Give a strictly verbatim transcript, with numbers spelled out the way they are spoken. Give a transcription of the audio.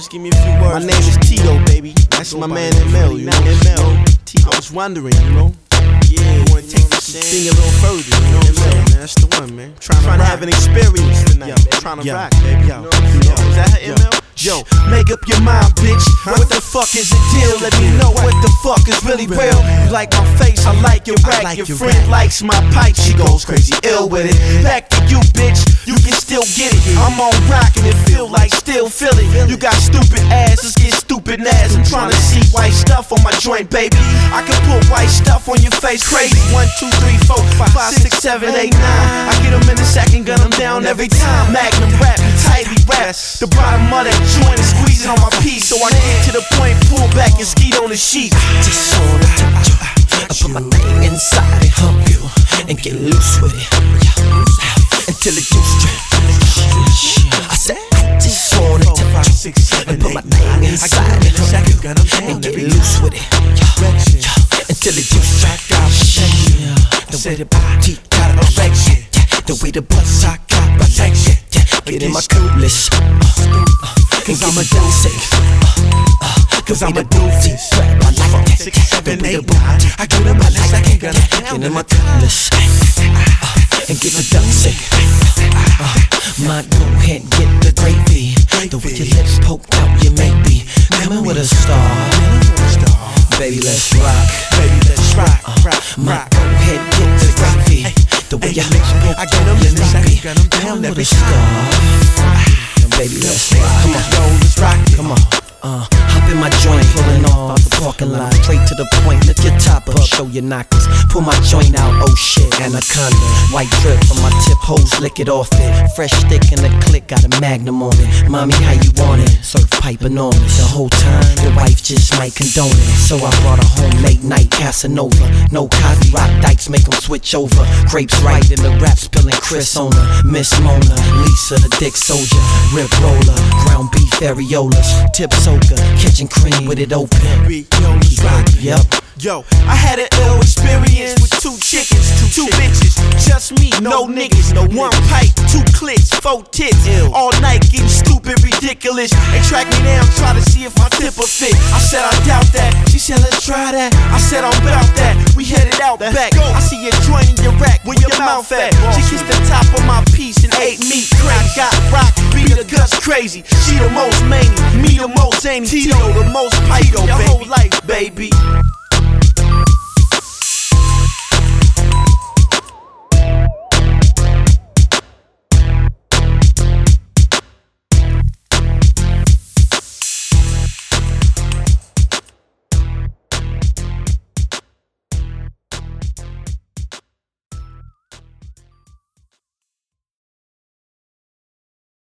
just give me a few words. My name is Tito, baby. That's my man M L, you know. M L. I was wondering, you know. Yeah, I wanna take this thing a little further, you know what I'm saying, man? That's the one, man. Trying, trying to have an experience tonight, yo, trying to yo, rock, baby. Yo, yo, is that her M L? Yo, make up your mind, bitch. Huh? What the fuck is the deal? Let me know what the fuck is really real. You like my face, I like your rack. Like your, your friend rack. Likes my pipe, she goes crazy ill with it. Back to you, bitch. You can still get it. I'm on rock and it feel like still feel it. You got stupid ass, let's get stupid ass. I'm trying to see white stuff on my joint, baby. I can put white stuff on your face, crazy. One, two, three, four, five, six, seven, eight, nine. I get them in a second, gun them down every time. Magnum rap, tidy rap. The bottom of that joint is squeezing on my piece, so I get to the point, pull back and skeet on the sheet. Just wanna touch you, I put my thing inside it, hump you, and get loose with it until it gets straight. I said, I just wanna touch you, and put my thing inside it, hump you, and get loose with it until it gets straight. The way the body got affection, the way the bust I got protection. Get in my coolest, cause I'm a dosey, cause I'm a doofy. I like that, six, seven, eight, nine. I get in my second gun, get in my coolest, and get the dosey. My go ahead, get the gravy. The way your lips poked out, you may be coming with a star. Baby, let's rock. Baby, let's rock. My go ahead, get the gravy. The way your lips poked out, you may be coming with a star. Baby, let's rock. Come on, yo, let's rock it. Come on. Uh, hop in my joint, pulling off the parking lot. Straight to the point, lift your top up, show your knockers. Pull my joint out, oh shit, anaconda. White drip from my tip, hoes lick it off it. Fresh stick in the click, got a magnum on it. Mommy, how you want it? Surf pipe enormous. The whole time, your wife just might condone it. So I brought her home late night, Casanova. No Cosby, rock dykes, make them switch over. Grapes right in the rap, spilling Chris on her. Miss Mona, Lisa, the dick soldier. Rip roller, ground beef, areolas. Tip soaker, kitchen cream with it open. Yo, let's rock it. Yep. Yo, I had an ill experience with two chickens, two, two bitches, just me, no niggas, no one pipe, two clicks, four tits, Ew. All night getting stupid, ridiculous. They track me down, try to see if my tip will fit. I said I doubt that. She said let's try that. I said I'm about that. We headed out back. I see you joining your rack where your mouth at. She kissed the top of my piece and ate meat. I got rock, beat her guts crazy. She the most mania, me the most zany, Tito the most pipe. Your whole life, baby.